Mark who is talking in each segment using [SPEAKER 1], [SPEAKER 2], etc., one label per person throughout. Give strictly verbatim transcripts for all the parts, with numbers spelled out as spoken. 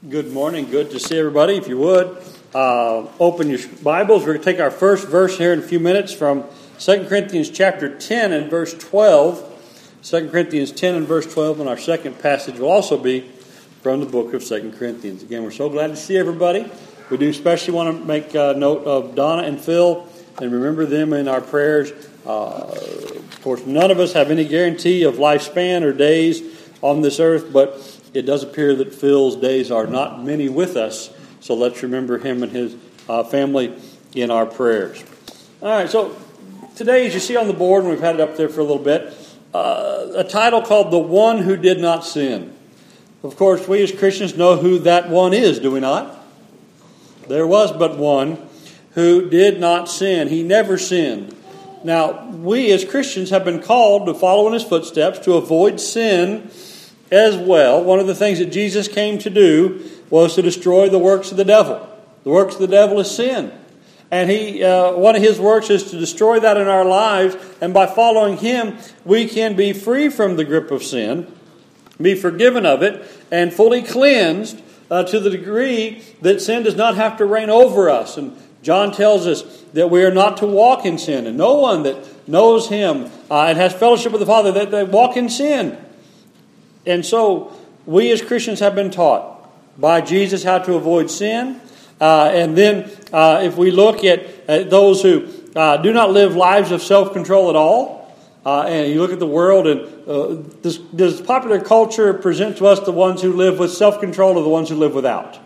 [SPEAKER 1] Good morning. Good to see everybody. If you would, uh, open your Bibles. We're going to take our first verse here in a few minutes from Second Corinthians chapter ten and verse twelve. Second Corinthians ten and verse twelve, and our second passage will also be from the book of Second Corinthians. Again, we're so glad to see everybody. We do especially want to make a note of Donna and Phil and remember them in our prayers. Uh, of course, none of us have any guarantee of lifespan or days on this earth, but it does appear that Phil's days are not many with us, so let's remember him and his uh, family in our prayers. All right, so today, as you see on the board, and we've had it up there for a little bit, uh, a title called The One Who Did Not Sin. Of course, we as Christians know who that one is, do we not? There was but one who did not sin. He never sinned. Now, we as Christians have been called to follow in his footsteps, to avoid sin as well. One of the things that Jesus came to do was to destroy the works of the devil. The works of the devil is sin. And he, uh, one of his works is to destroy that in our lives. And by following him, we can be free from the grip of sin, be forgiven of it, and fully cleansed uh, to the degree that sin does not have to reign over us. And John tells us that we are not to walk in sin. And no one that knows him uh, and has fellowship with the Father, that they walk in sin. And so we as Christians have been taught by Jesus how to avoid sin. Uh, and then uh, if we look at, at those who uh, do not live lives of self-control at all, uh, and you look at the world, and uh, this, does popular culture present to us the ones who live with self-control or the ones who live without?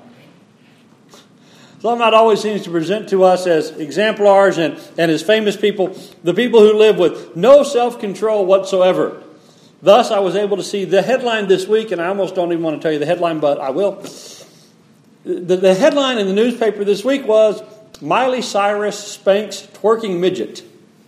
[SPEAKER 1] Some always seems to present to us as exemplars and, and as famous people, the people who live with no self-control whatsoever. Thus, I was able to see the headline this week, and I almost don't even want to tell you the headline, but I will. The, the headline in the newspaper this week was, Miley Cyrus spanks twerking midget.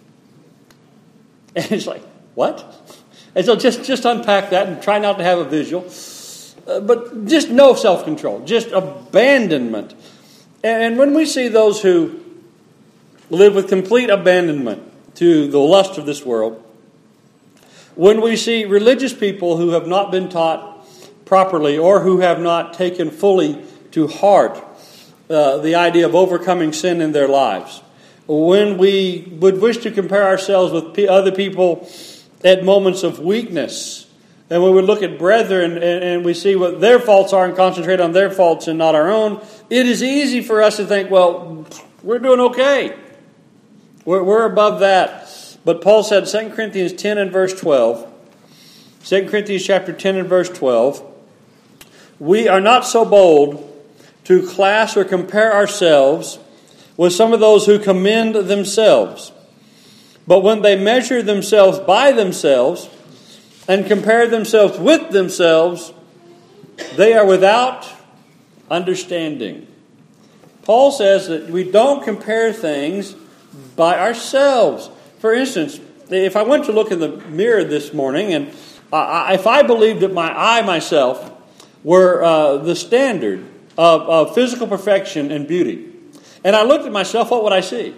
[SPEAKER 1] And it's like, what? And so just, just unpack that and try not to have a visual. Uh, but just no self-control, just abandonment. And, and when we see those who live with complete abandonment to the lust of this world, when we see religious people who have not been taught properly or who have not taken fully to heart uh, the idea of overcoming sin in their lives, when we would wish to compare ourselves with other people at moments of weakness, and we would look at brethren and, and we see what their faults are and concentrate on their faults and not our own, it is easy for us to think, well, we're doing okay. We're, we're above that. But Paul said, Second Corinthians ten and verse twelve, Second Corinthians chapter ten and verse twelve, we are not so bold to class or compare ourselves with some of those who commend themselves. But when they measure themselves by themselves and compare themselves with themselves, they are without understanding. Paul says that we don't compare things by ourselves. For instance, if I went to look in the mirror this morning, and uh, if I believed that my eye myself were uh, the standard of, of physical perfection and beauty, and I looked at myself, what would I see?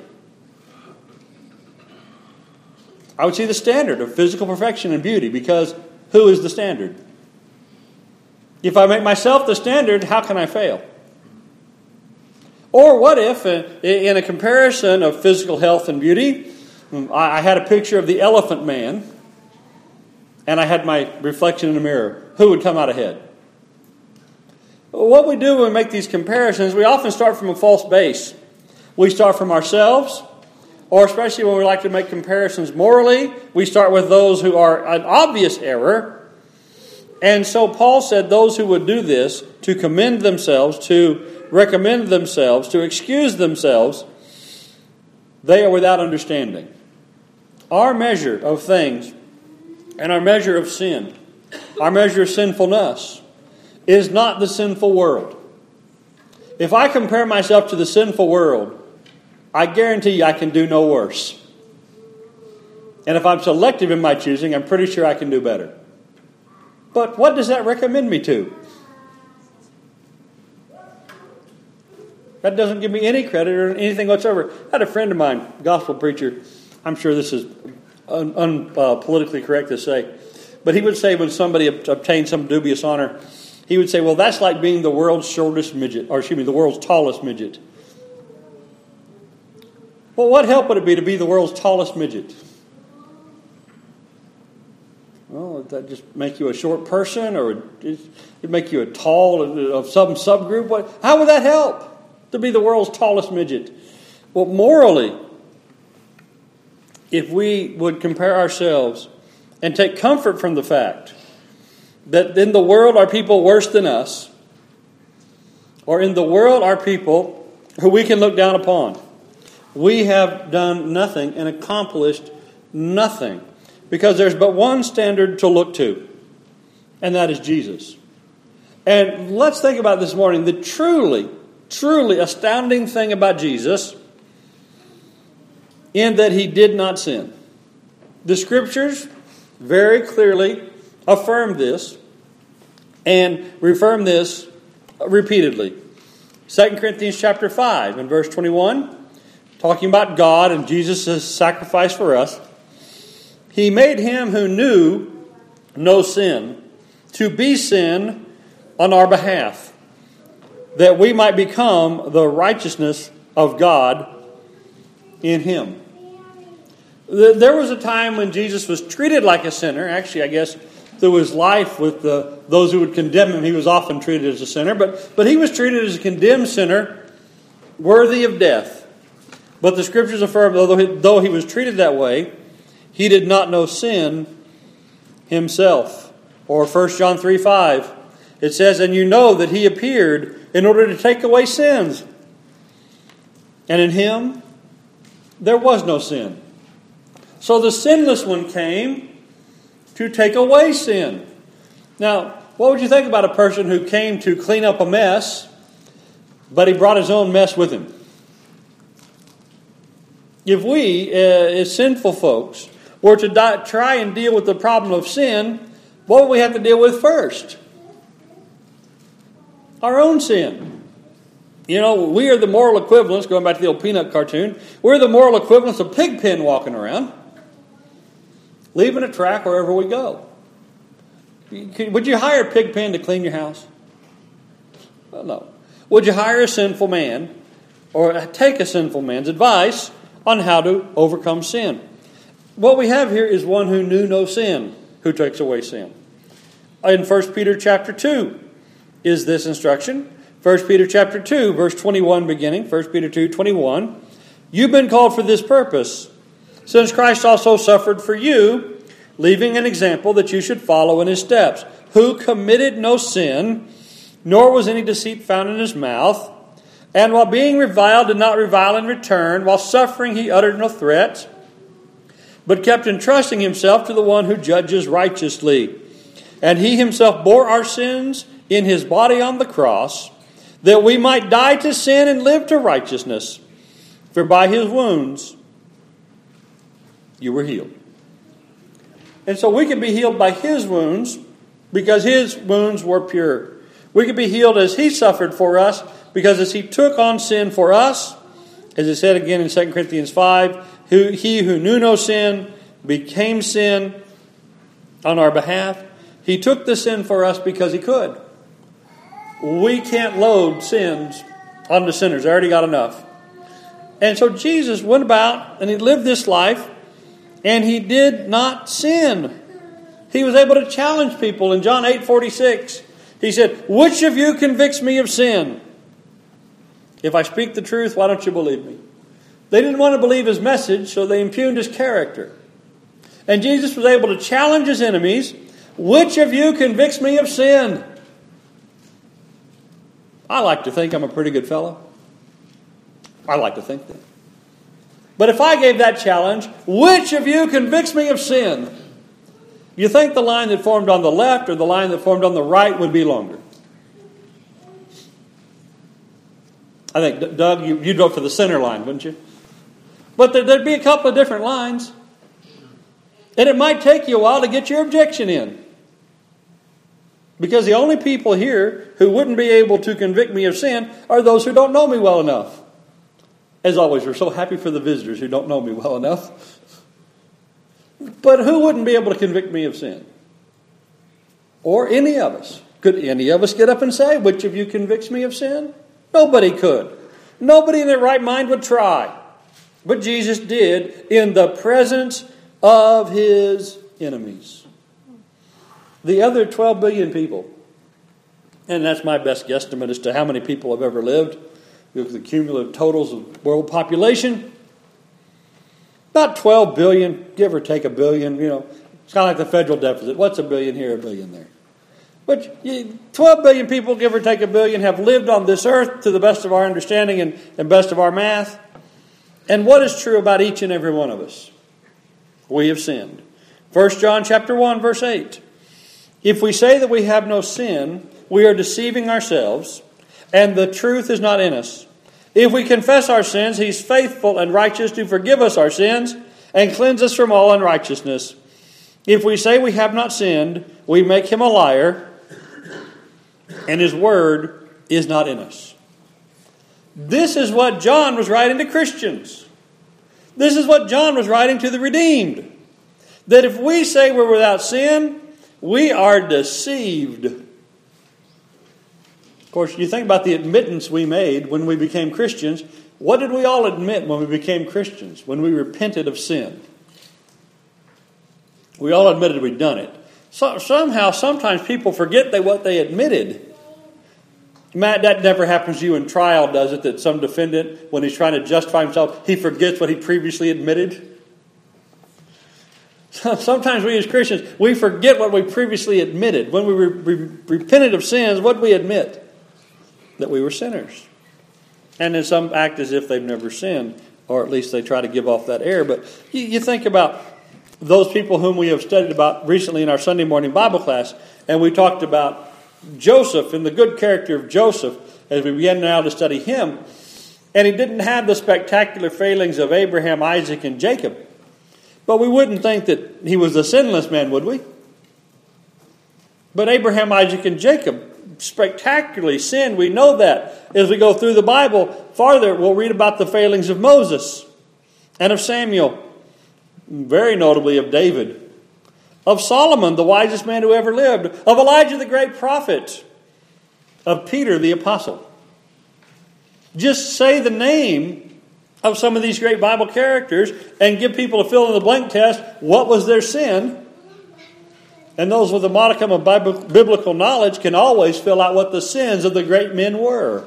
[SPEAKER 1] I would see the standard of physical perfection and beauty, because who is the standard? If I make myself the standard, how can I fail? Or what if, in a comparison of physical health and beauty, I had a picture of the elephant man, and I had my reflection in the mirror. Who would come out ahead? What we do when we make these comparisons, we often start from a false base. We start from ourselves, or especially when we like to make comparisons morally, we start with those who are an obvious error. And so Paul said those who would do this, to commend themselves, to recommend themselves, to excuse themselves, they are without understanding. Our measure of things and our measure of sin, our measure of sinfulness, is not the sinful world. If I compare myself to the sinful world, I guarantee you I can do no worse. And if I'm selective in my choosing, I'm pretty sure I can do better. But what does that recommend me to? That doesn't give me any credit or anything whatsoever. I had a friend of mine, gospel preacher. I'm sure this is unpolitically un, uh, correct to say. But he would say when somebody obtained some dubious honor, he would say, well, that's like being the world's shortest midget, or excuse me, the world's tallest midget. Well, what help would it be to be the world's tallest midget? Well, would that just make you a short person, or would it make you a tall of some subgroup? What? How would that help to be the world's tallest midget? Well, morally, if we would compare ourselves and take comfort from the fact that in the world are people worse than us, or in the world are people who we can look down upon, we have done nothing and accomplished nothing, because there's but one standard to look to, and that is Jesus. And let's think about this morning, the truly, truly astounding thing about Jesus, in that he did not sin. The Scriptures very clearly affirm this and reaffirm this repeatedly. Second Corinthians chapter five and verse twenty-one, talking about God and Jesus' sacrifice for us. He made him who knew no sin to be sin on our behalf, that we might become the righteousness of God in him. There was a time when Jesus was treated like a sinner. Actually, I guess through his life with the, those who would condemn him, he was often treated as a sinner. But, but he was treated as a condemned sinner, worthy of death. But the Scriptures affirm, though he, though he was treated that way, he did not know sin himself. Or First John three five, it says, and you know that he appeared in order to take away sins. And in him there was no sin. So the sinless one came to take away sin. Now, what would you think about a person who came to clean up a mess, but he brought his own mess with him? If we, uh, as sinful folks, were to die, try and deal with the problem of sin, what would we have to deal with first? Our own sin. You know, we are the moral equivalents, going back to the old Peanut cartoon, we're the moral equivalents of Pigpen walking around, leaving a track wherever we go. Would you hire Pigpen to clean your house? Well, no. Would you hire a sinful man, or take a sinful man's advice on how to overcome sin? What we have here is one who knew no sin, who takes away sin. In First Peter chapter two is this instruction. First Peter chapter two, verse twenty-one beginning. First Peter two, twenty-one. You've been called for this purpose, since Christ also suffered for you, leaving an example that you should follow in his steps, who committed no sin, nor was any deceit found in his mouth, and while being reviled did not revile in return, while suffering he uttered no threat, but kept entrusting himself to the one who judges righteously. And he himself bore our sins in his body on the cross, that we might die to sin and live to righteousness. For by his wounds you were healed. And so we can be healed by his wounds, because his wounds were pure. We can be healed as he suffered for us, because as he took on sin for us, as it said again in Second Corinthians five, who, he who knew no sin became sin on our behalf. He took the sin for us because he could. We can't load sins on the sinners. They already got enough. And so Jesus went about and he lived this life, and he did not sin. He was able to challenge people. In John eight forty-six, he said, which of you convicts me of sin? If I speak the truth, why don't you believe me? They didn't want to believe his message, so they impugned his character. And Jesus was able to challenge his enemies. Which of you convicts me of sin? I like to think I'm a pretty good fellow. I like to think that. But if I gave that challenge, which of you convicts me of sin? You think the line that formed on the left or the line that formed on the right would be longer? I think, Doug, you, you'd vote for the center line, wouldn't you? But there, there'd be a couple of different lines. And it might take you a while to get your objection in. Because the only people here who wouldn't be able to convict me of sin are those who don't know me well enough. As always, we're so happy for the visitors who don't know me well enough. But who wouldn't be able to convict me of sin? Or any of us? Could any of us get up and say, which of you convicts me of sin? Nobody could. Nobody in their right mind would try. But Jesus did in the presence of his enemies. The other twelve billion people, and that's my best guesstimate as to how many people have ever lived, look at the cumulative totals of world population, about twelve billion, give or take a billion, you know. It's kind of like the federal deficit. What's a billion here, a billion there? But twelve billion people, give or take a billion, have lived on this earth to the best of our understanding and, and best of our math. And what is true about each and every one of us? We have sinned. First John chapter one, verse eight. If we say that we have no sin, we are deceiving ourselves, and the truth is not in us. If we confess our sins, he's faithful and righteous to forgive us our sins and cleanse us from all unrighteousness. If we say we have not sinned, we make him a liar, and his word is not in us. This is what John was writing to Christians. This is what John was writing to the redeemed. That if we say we're without sin, we are deceived. Of course, you think about the admittance we made when we became Christians. What did we all admit when we became Christians? When we repented of sin? We all admitted we'd done it. So, somehow, sometimes people forget they, what they admitted. Matt, that never happens to you in trial, does it? That some defendant, when he's trying to justify himself, he forgets what he previously admitted? Sometimes we as Christians, we forget what we previously admitted. When we re- re- repented of sins, what did we admit? That we were sinners. And then some act as if they've never sinned, or at least they try to give off that air. But you, you think about those people whom we have studied about recently in our Sunday morning Bible class, and we talked about Joseph and the good character of Joseph as we begin now to study him. And he didn't have the spectacular failings of Abraham, Isaac, and Jacob. But we wouldn't think that he was a sinless man, would we? But Abraham, Isaac, and Jacob spectacularly sinned. We know that. As we go through the Bible farther, we'll read about the failings of Moses and of Samuel, very notably of David, of Solomon, the wisest man who ever lived, of Elijah, the great prophet, of Peter, the apostle. Just say the name of some of these great Bible characters and give people a fill-in-the-blank test. What was their sin? And those with a modicum of biblical knowledge can always fill out what the sins of the great men were.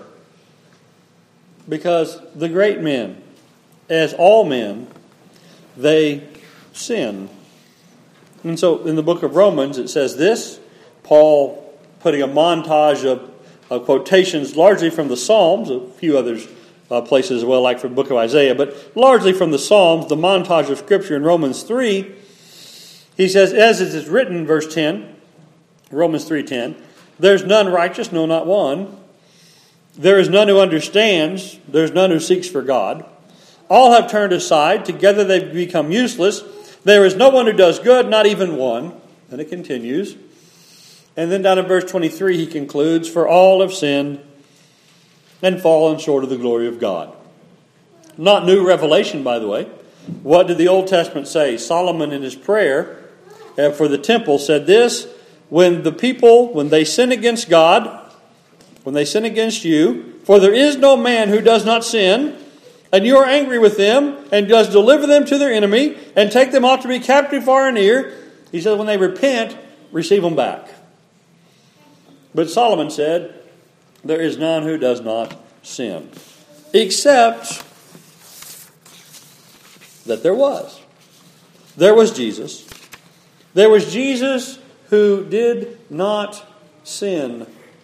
[SPEAKER 1] Because the great men, as all men, they sin. And so in the book of Romans it says this, Paul putting a montage of, of quotations largely from the Psalms, a few others Uh, places as well, like from the book of Isaiah, but largely from the Psalms, the montage of Scripture in Romans three. He says, as it is written, verse ten, Romans three ten, there's none righteous, no, not one. There is none who understands, there's none who seeks for God. All have turned aside, together they've become useless. There is no one who does good, not even one. And it continues. And then down in verse twenty-three he concludes, for all have sinned and fallen short of the glory of God. Not new revelation, by the way. What did the Old Testament say? Solomon in his prayer for the temple said this, when the people, when they sin against God, when they sin against you, for there is no man who does not sin, and you are angry with them, and does deliver them to their enemy, and take them off to be captive far and near, he says when they repent, receive them back. But Solomon said, there is none who does not sin. Except that there was. There was Jesus. There was Jesus who did not sin.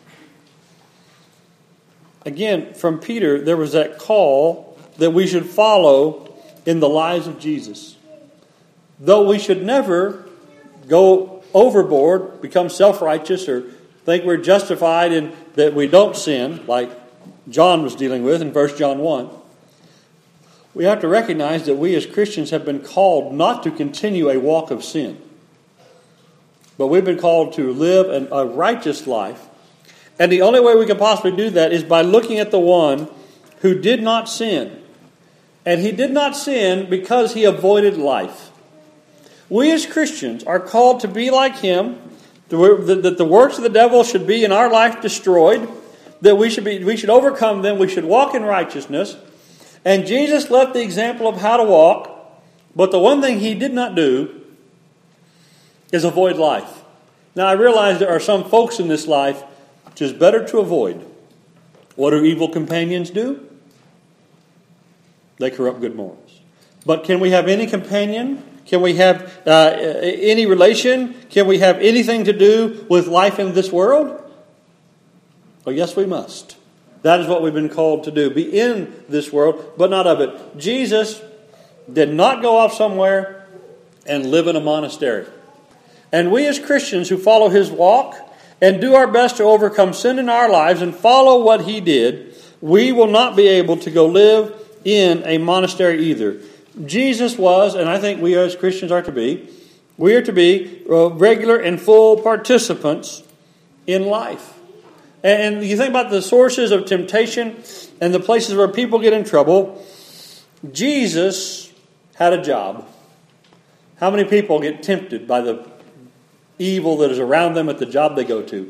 [SPEAKER 1] Again, from Peter, there was that call that we should follow in the lives of Jesus. Though we should never go overboard, become self-righteous, or think we're justified in that we don't sin, like John was dealing with in First John one. We have to recognize that we as Christians have been called not to continue a walk of sin. But we've been called to live an, a righteous life. And the only way we can possibly do that is by looking at the one who did not sin. And he did not sin because he avoided life. We as Christians are called to be like him, that the works of the devil should be in our life destroyed, that we should be we should overcome them, we should walk in righteousness. And Jesus left the example of how to walk, but the one thing he did not do is avoid life. Now I realize there are some folks in this life which is better to avoid. What do evil companions do? They corrupt good morals. But can we have any companion? Can we have uh, any relation? Can we have anything to do with life in this world? Well, yes, we must. That is what we've been called to do. Be in this world, but not of it. Jesus did not go off somewhere and live in a monastery. And we as Christians who follow his walk and do our best to overcome sin in our lives and follow what he did, we will not be able to go live in a monastery either. Jesus was, and I think we as Christians are to be, we are to be regular and full participants in life. And you think about the sources of temptation and the places where people get in trouble. Jesus had a job. How many people get tempted by the evil that is around them at the job they go to?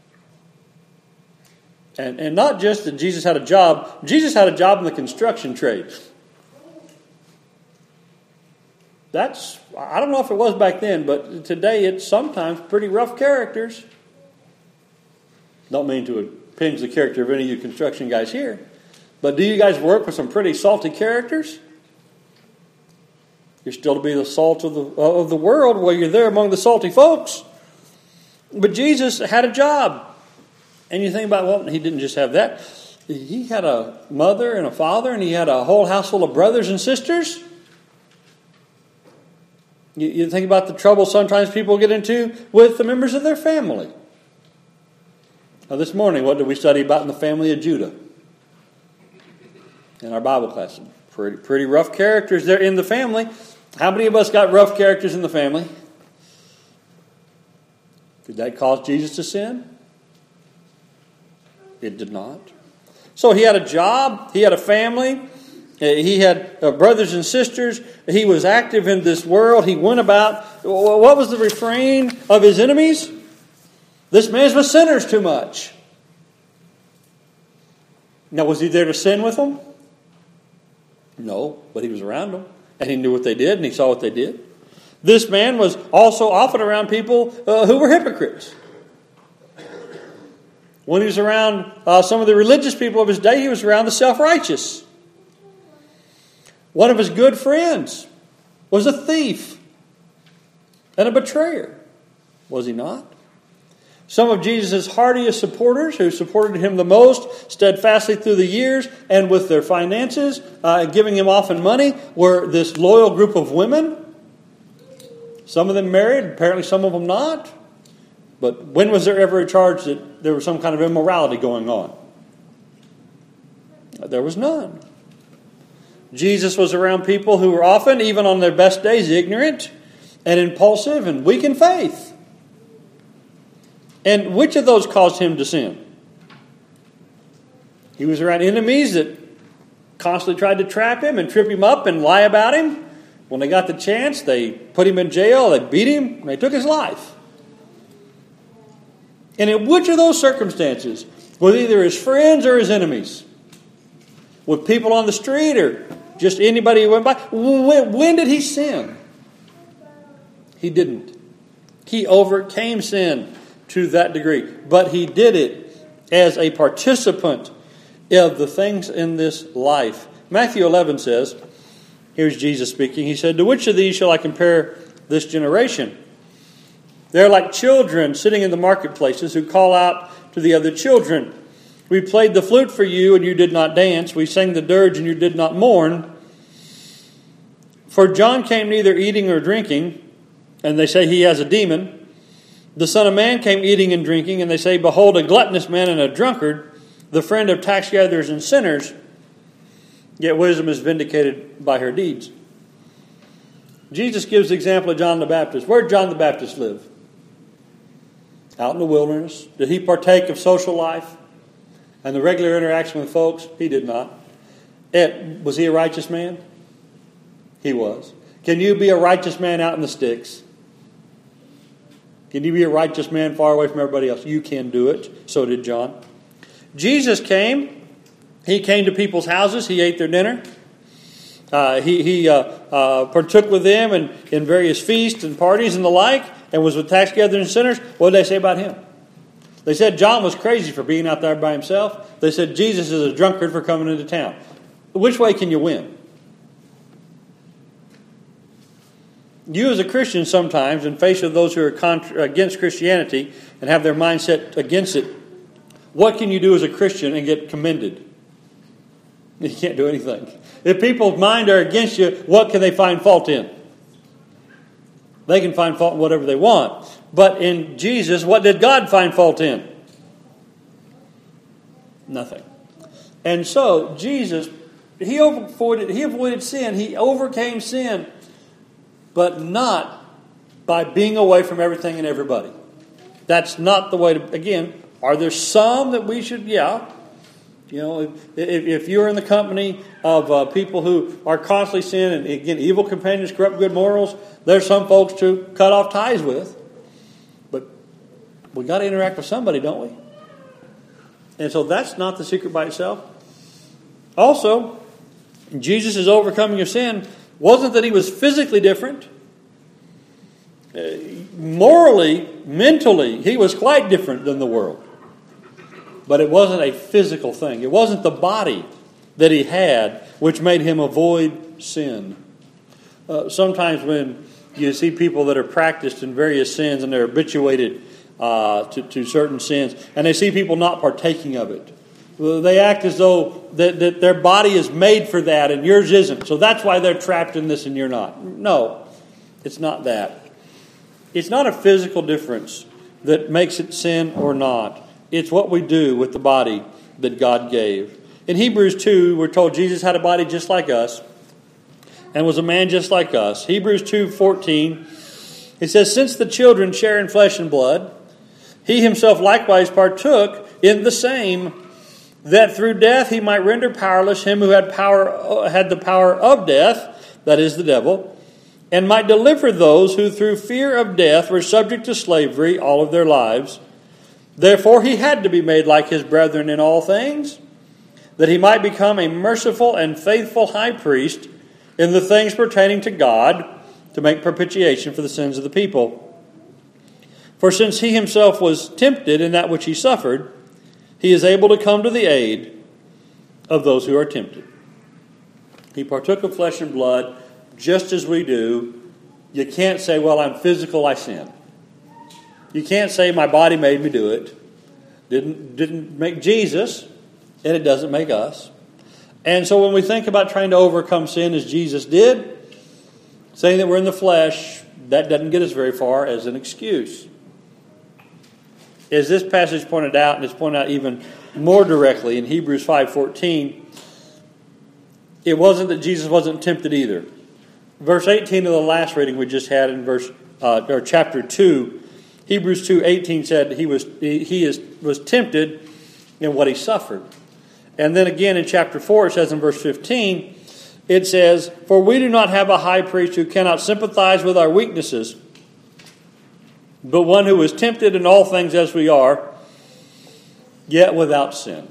[SPEAKER 1] And, and not just that Jesus had a job. Jesus had a job in the construction trade. That's, I don't know if it was back then, but today it's sometimes pretty rough characters. Don't mean to impinge the character of any of you construction guys here. But do you guys work with some pretty salty characters? You're still to be the salt of the, of the world while you're there among the salty folks. But Jesus had a job. And you think about, well, he didn't just have that. He had a mother and a father, and he had a whole house full of brothers and sisters. You, you think about the trouble sometimes people get into with the members of their family. Now, this morning, what did we study about in the family of Judah? In our Bible class. Pretty, pretty rough characters there in the family. How many of us got rough characters in the family? Did that cause Jesus to sin? It did not. So he had a job. He had a family. He had brothers and sisters. He was active in this world. He went about. What was the refrain of his enemies? This man's with sinners too much. Now, was he there to sin with them? No, but he was around them. And he knew what they did, and he saw what they did. This man was also often around people uh, who were hypocrites. When he was around uh, some of the religious people of his day, he was around the self-righteous. One of his good friends was a thief and a betrayer. Was he not? Some of Jesus' hardiest supporters, who supported him the most steadfastly through the years and with their finances, uh, giving him often money, were this loyal group of women. Some of them married, apparently some of them not. But when was there ever a charge that there was some kind of immorality going on? There was none. Jesus was around people who were often, even on their best days, ignorant and impulsive and weak in faith. And which of those caused him to sin? He was around enemies that constantly tried to trap him and trip him up and lie about him. When they got the chance, they put him in jail, they beat him, and they took his life. And in which of those circumstances, with either his friends or his enemies, with people on the street or just anybody who went by, when, when did he sin? He didn't. He overcame sin to that degree. But he did it as a participant of the things in this life. Matthew eleven says, here's Jesus speaking, he said, "To which of these shall I compare this generation? They're like children sitting in the marketplaces who call out to the other children. We played the flute for you and you did not dance. We sang the dirge and you did not mourn. For John came neither eating or drinking, and they say he has a demon. The Son of Man came eating and drinking, and they say, behold, a gluttonous man and a drunkard, the friend of tax gatherers and sinners. Yet wisdom is vindicated by her deeds." Jesus gives the example of John the Baptist. Where did John the Baptist live? Out in the wilderness. Did he partake of social life and the regular interaction with folks? He did not. It, was he a righteous man? He was. Can you be a righteous man out in the sticks? Can you be a righteous man far away from everybody else? You can do it. So did John. Jesus came. He came to people's houses. He ate their dinner. Uh, he he uh, uh, partook with them in, in various feasts and parties and the like, and was with tax gatherers and sinners. What did they say about him? They said John was crazy for being out there by himself. They said Jesus is a drunkard for coming into town. Which way can you win? You as a Christian sometimes, in face of those who are contra- against Christianity and have their mindset against it, what can you do as a Christian and get commended? You can't do anything. If people's mind are against you, what can they find fault in? They can find fault in whatever they want. But in Jesus, what did God find fault in? Nothing. And so, Jesus, he avoided, he avoided sin. He overcame sin. But not by being away from everything and everybody. That's not the way to, again, are there some that we should, yeah. You know, if, if you're in the company of uh, people who are constantly sinning, and again, evil companions corrupt good morals, there's some folks to cut off ties with. But we got to interact with somebody, don't we? And so that's not the secret by itself. Also, Jesus' overcoming of sin wasn't that he was physically different. Uh, morally, mentally, he was quite different than the world. But it wasn't a physical thing. It wasn't the body that he had which made him avoid sin. Uh, sometimes when you see people that are practiced in various sins and they're habituated uh, to, to certain sins, and they see people not partaking of it, they act as though that, that their body is made for that and yours isn't. So that's why they're trapped in this and you're not. No, it's not that. It's not a physical difference that makes it sin or not. It's what we do with the body that God gave. In Hebrews two, we're told Jesus had a body just like us and was a man just like us. Hebrews two fourteen, it says, since the children share in flesh and blood, he himself likewise partook in the same, that through death he might render powerless him who had power had the power of death, that is the devil, and might deliver those who through fear of death were subject to slavery all of their lives. Therefore he had to be made like his brethren in all things, that he might become a merciful and faithful high priest in the things pertaining to God, to make propitiation for the sins of the people. For since he himself was tempted in that which he suffered, he is able to come to the aid of those who are tempted. He partook of flesh and blood just as we do. You can't say, well, I'm physical, I sin. You can't say my body made me do it. Didn't, didn't make Jesus, and it doesn't make us. And so when we think about trying to overcome sin as Jesus did, saying that we're in the flesh, that doesn't get us very far as an excuse. As this passage pointed out, and it's pointed out even more directly in Hebrews five fourteen, it wasn't that Jesus wasn't tempted either. Verse eighteen of the last reading we just had in verse uh, or chapter two, Hebrews two eighteen said he was he, he is was tempted in what he suffered. And then again in chapter four it says in verse fifteen, it says, for we do not have a high priest who cannot sympathize with our weaknesses, but one who is tempted in all things as we are, yet without sin.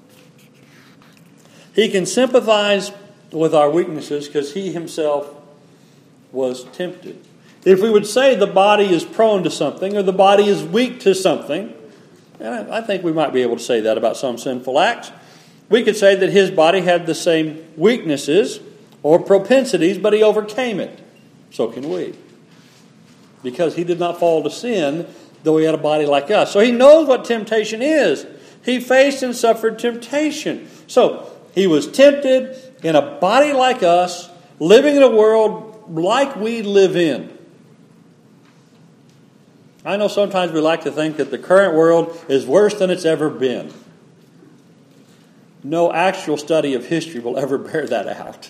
[SPEAKER 1] He can sympathize with our weaknesses because he himself was tempted. If we would say the body is prone to something or the body is weak to something, and I think we might be able to say that about some sinful acts, we could say that his body had the same weaknesses or propensities, but he overcame it. So can we. Because he did not fall to sin, though he had a body like us. So he knows what temptation is. He faced and suffered temptation. So he was tempted in a body like us, living in a world like we live in. I know sometimes we like to think that the current world is worse than it's ever been. No actual study of history will ever bear that out.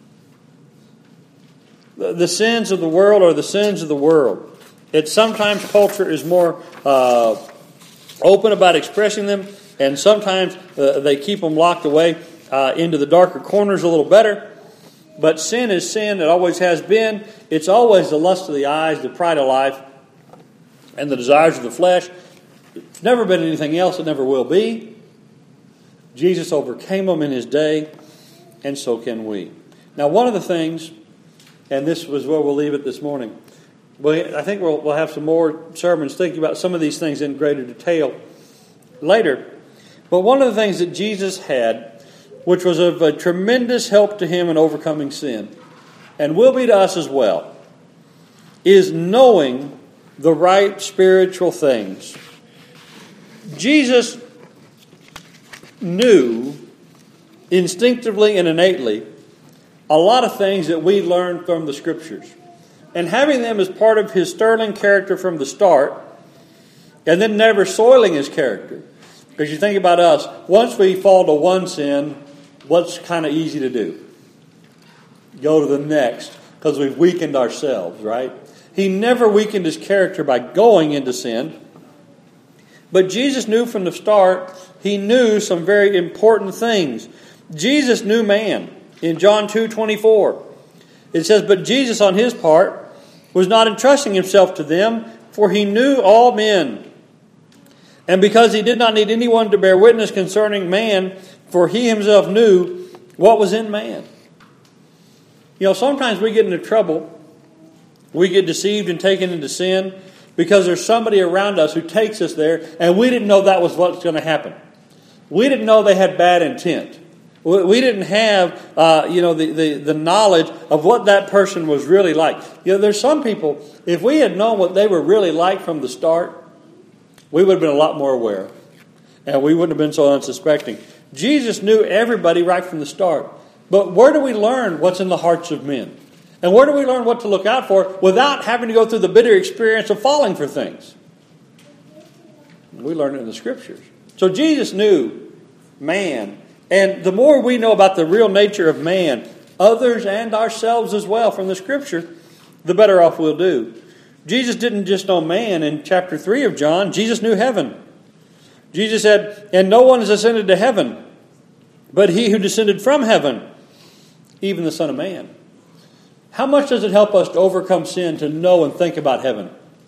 [SPEAKER 1] The, the sins of the world are the sins of the world. It's sometimes culture is more uh, open about expressing them, and sometimes uh, they keep them locked away uh, into the darker corners a little better. But sin is sin. It always has been. It's always the lust of the eyes, the pride of life. and the desires of the flesh. It's never been anything else. It never will be. Jesus overcame them in his day, and so can we. Now, one of the things, and this was where we'll leave it this morning. Well, I think we'll, we'll have some more sermons thinking about some of these things in greater detail later. But one of the things that Jesus had, which was of a tremendous help to him in overcoming sin, and will be to us as well, is knowing the right spiritual things. Jesus knew instinctively and innately a lot of things that we learned from the Scriptures. And having them as part of his sterling character from the start, and then never soiling his character. Because you think about us, once we fall to one sin, what's kind of easy to do? Go to the next, because we've weakened ourselves, right? He never weakened his character by going into sin. But Jesus knew from the start, he knew some very important things. Jesus knew man. In John two twenty-four, it says, "But Jesus on his part was not entrusting himself to them, for he knew all men. And because he did not need anyone to bear witness concerning man, for he himself knew what was in man." You know, sometimes we get into trouble. We get deceived and taken into sin because there's somebody around us who takes us there, and we didn't know that was what's going to happen. We didn't know they had bad intent. We didn't have, uh, you know, the, the, the knowledge of what that person was really like. You know, there's some people, if we had known what they were really like from the start, we would have been a lot more aware. And we wouldn't have been so unsuspecting. Jesus knew everybody right from the start. But where do we learn what's in the hearts of men? And where do we learn what to look out for without having to go through the bitter experience of falling for things? We learn it in the Scriptures. So Jesus knew man. And the more we know about the real nature of man, others and ourselves as well from the Scripture, the better off we'll do. Jesus didn't just know man in chapter three of John. Jesus knew heaven. Jesus said, "And no one has ascended to heaven, but he who descended from heaven, even the Son of Man." How much does it help us to overcome sin to know and think about heaven?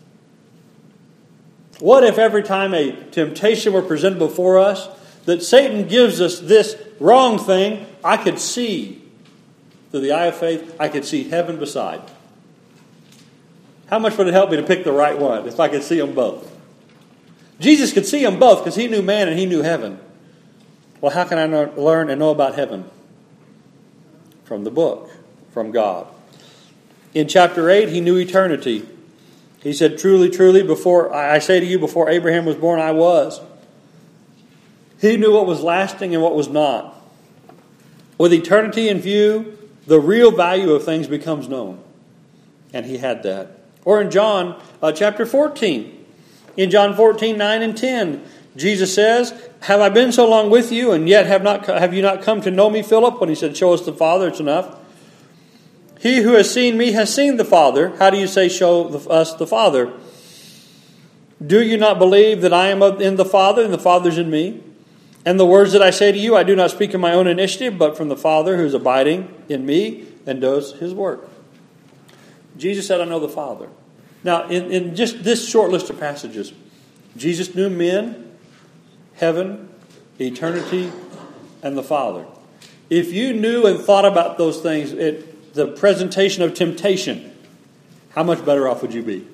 [SPEAKER 1] What if every time a temptation were presented before us, that Satan gives us this wrong thing, I could see, through the eye of faith, I could see heaven beside? How much would it help me to pick the right one if I could see them both? Jesus could see them both because he knew man and he knew heaven. Well, how can I know, learn and know about heaven? From the book, from God. In chapter eight, he knew eternity. He said, "Truly, truly, before I say to you, before Abraham was born, I was." He knew what was lasting and what was not. With eternity in view, the real value of things becomes known. And he had that. Or in John uh, chapter fourteen. In John fourteen, nine and ten, Jesus says, "Have I been so long with you, and yet have not have you not come to know me, Philip?" When he said, "Show us the Father, it's enough." "He who has seen me has seen the Father. How do you say, show us the Father? Do you not believe that I am in the Father, and the Father's in me? And the words that I say to you, I do not speak of my own initiative, but from the Father who is abiding in me and does his work." Jesus said, "I know the Father." Now, in, in just this short list of passages, Jesus knew men, heaven, eternity, and the Father. If you knew and thought about those things, it, the presentation of temptation, how much better off would you be?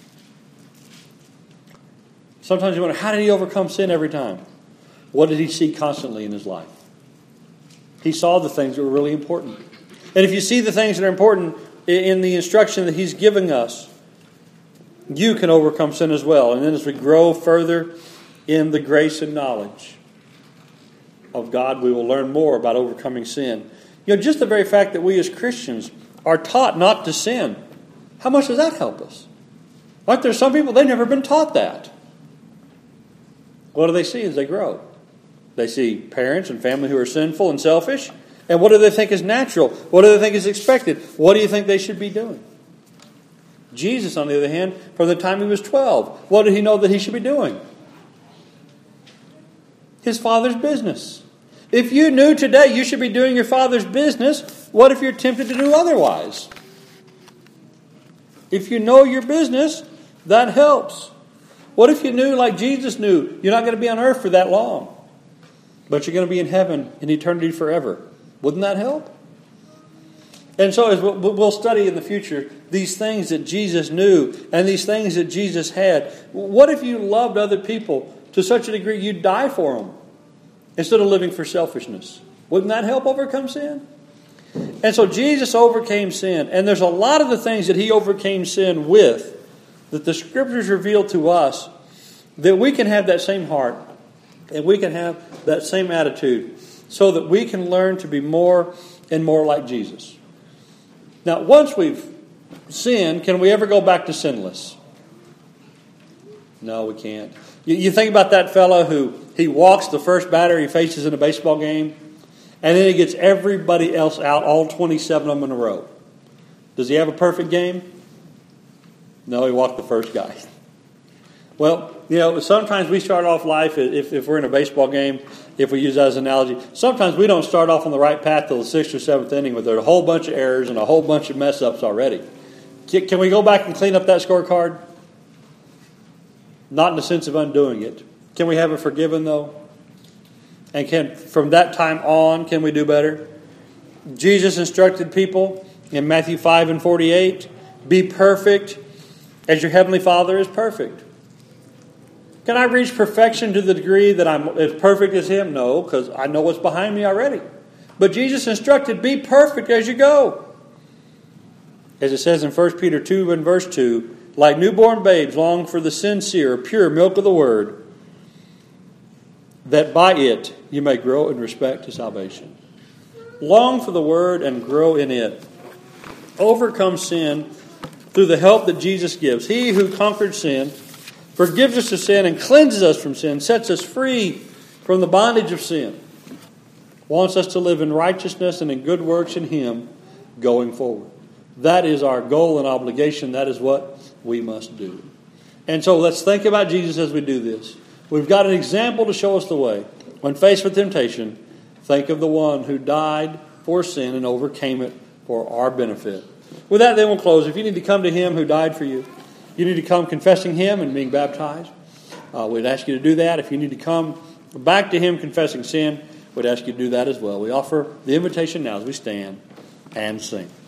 [SPEAKER 1] Sometimes you wonder, how did he overcome sin every time? What did he see constantly in his life? He saw the things that were really important. And if you see the things that are important in the instruction that he's giving us, you can overcome sin as well. And then as we grow further in the grace and knowledge of God, we will learn more about overcoming sin. You know, just the very fact that we as Christians are taught not to sin, how much does that help us? Aren't there some people, they've never been taught that? What do they see as they grow? They see parents and family who are sinful and selfish. And what do they think is natural? What do they think is expected? What do you think they should be doing? Jesus, on the other hand, from the time he was twelve, what did he know that he should be doing? His Father's business. If you knew today you should be doing your Father's business, what if you're tempted to do otherwise? If you know your business, that helps. What if you knew like Jesus knew? You're not going to be on earth for that long, but you're going to be in heaven in eternity forever. Wouldn't that help? And so as we'll study in the future, these things that Jesus knew and these things that Jesus had. What if you loved other people to such a degree you'd die for them instead of living for selfishness? Wouldn't that help overcome sin? And so Jesus overcame sin. And there's a lot of the things that he overcame sin with that the Scriptures reveal to us that we can have that same heart and we can have that same attitude so that we can learn to be more and more like Jesus. Now, once we've sinned, can we ever go back to sinless? No, we can't. You, you think about that fellow who he walks the first batter he faces in a baseball game, and then he gets everybody else out, all twenty-seven of them in a row. Does he have a perfect game? No, he walked the first guy. Well, you know, sometimes we start off life, if, if we're in a baseball game, if we use that as an analogy, sometimes we don't start off on the right path till the sixth or seventh inning with a whole bunch of errors and a whole bunch of mess-ups already. Can, can we go back and clean up that scorecard? Not in the sense of undoing it. Can we have it forgiven, though? And can from that time on, can we do better? Jesus instructed people in Matthew five and forty-eight, be perfect as your heavenly Father is perfect. Can I reach perfection to the degree that I'm as perfect as Him? No, because I know what's behind me already. But Jesus instructed, be perfect as you go. As it says in First Peter two and verse two, like newborn babes long for the sincere, pure milk of the Word, that by it you may grow in respect to salvation. Long for the Word and grow in it. Overcome sin through the help that Jesus gives. He who conquered sin, forgives us of sin and cleanses us from sin, sets us free from the bondage of sin, wants us to live in righteousness and in good works in Him going forward. That is our goal and obligation. That is what we must do. And so let's think about Jesus as we do this. We've got an example to show us the way. When faced with temptation, think of the one who died for sin and overcame it for our benefit. With that, then we'll close. If you need to come to Him who died for you, you need to come confessing Him and being baptized. Uh, we'd ask you to do that. If you need to come back to Him confessing sin, we'd ask you to do that as well. We offer the invitation now as we stand and sing.